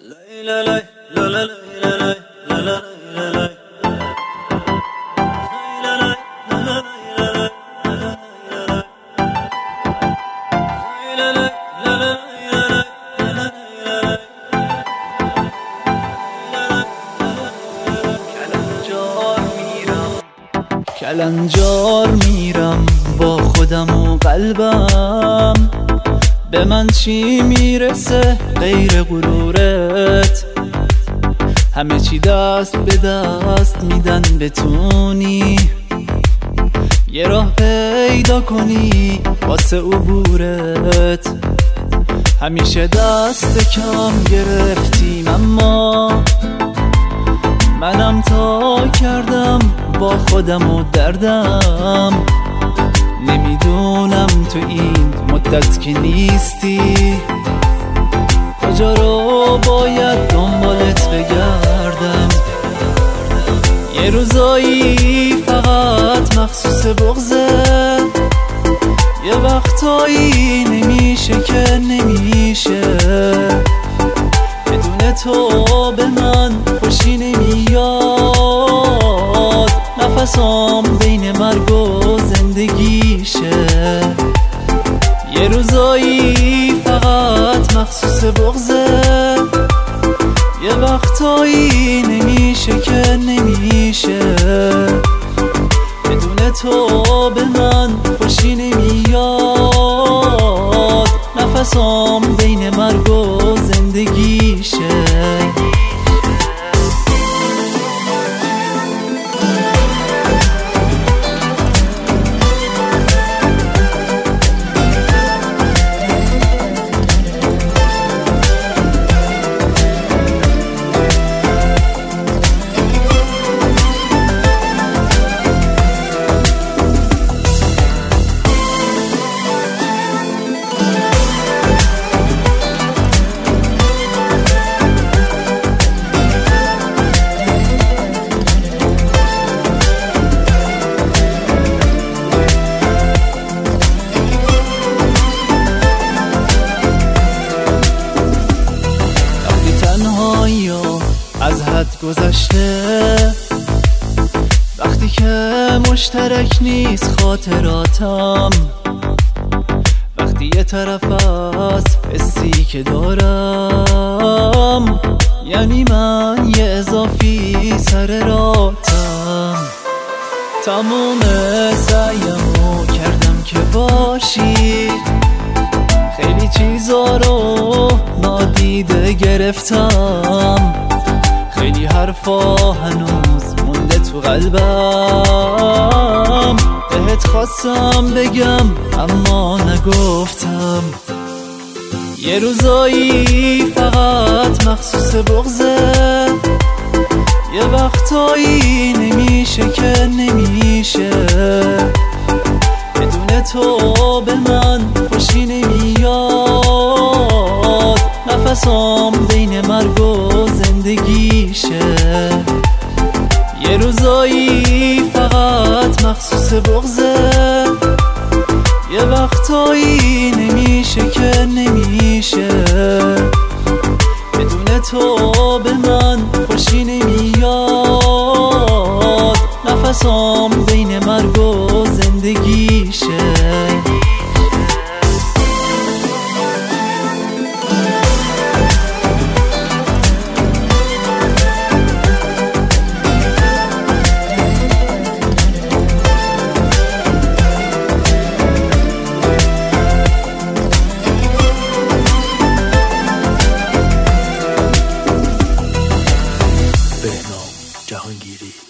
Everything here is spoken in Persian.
کلنجار میرم با خودم و قلبم، به من چی میرسه غیر غرورت؟ همه چی دست به دست میدن بتونی یه راه پیدا کنی واسه عبورت. همیشه دست کم گرفتیم اما منم تا کردم با خودم و دردم. نمیدونم تو این مدت که نیستی کجا رو باید دنبالت بگردم. یه روزایی فقط مخصوص بغضه، یه وقتایی نمیشه که نمیشه. بدون تو به من خوشی نمیاد، نفسام بین مرگ و زندگیشه. یه روزایی فقط مخصوص بغضه، یه وقتایی نمیشه که نمیشه. بدون تو به من خوشی نمیاد، نفسام بین مرگ و زندگیشه. از حد گذشته، وقتی که مشترک نیست خاطراتم، وقتی یه طرف از حسی که دارم، یعنی من یه اضافی سر راتم. تموم سعیمو کردم که باشی، خیلی چیزا رو نادیده گرفتم، خیلی حرفا هنوز مونده تو قلبم. بهت خواستم بگم اما نگفتم. یه روزایی فقط مخصوص بغضه، یه وقتایی نمیشه که نمیشه. بدون تو به من خوشی نمیاد، نفسام بین مرگ و زندگیشه. یه روزایی فقط مخصوص بغضه، یه وقتایی نمیشه که نمیشه. بدون تو به من خوشی نمیاد، نفسام بین مرگ و زندگیشه. جهانگیری